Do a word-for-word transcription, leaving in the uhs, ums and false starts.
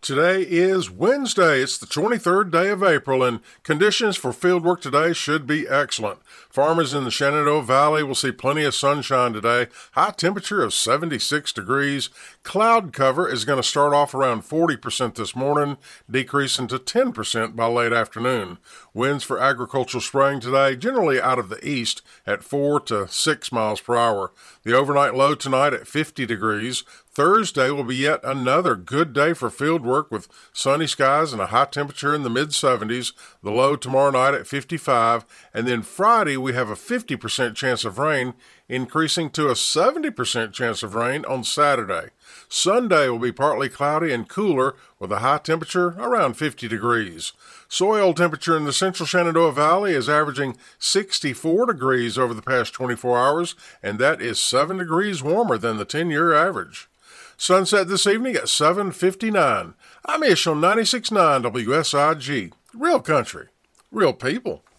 Today is Wednesday. It's the twenty-third day of April, and conditions for field work today should be excellent. Farmers in the Shenandoah Valley will see plenty of sunshine today. High temperature of seventy-six degrees. Cloud cover is going to start off around forty percent this morning, decreasing to ten percent by late afternoon. Winds for agricultural spraying today generally out of the east at four to six miles per hour. The overnight low tonight at fifty degrees. Thursday will be yet another good day for field work with sunny skies and a high temperature in the mid seventies. The low tomorrow night at fifty-five. And then Friday we have a fifty percent chance of rain, increasing to a seventy percent chance of rain on Saturday. Sunday will be partly cloudy and cooler with a high temperature around fifty degrees. Soil temperature in the central Shenandoah Valley is averaging sixty-four degrees over the past twenty-four hours, and that is seven degrees warmer than the ten-year average. Sunset this evening at seven fifty-nine. I'm Ish on ninety-six point nine W S I G. Real country, real people.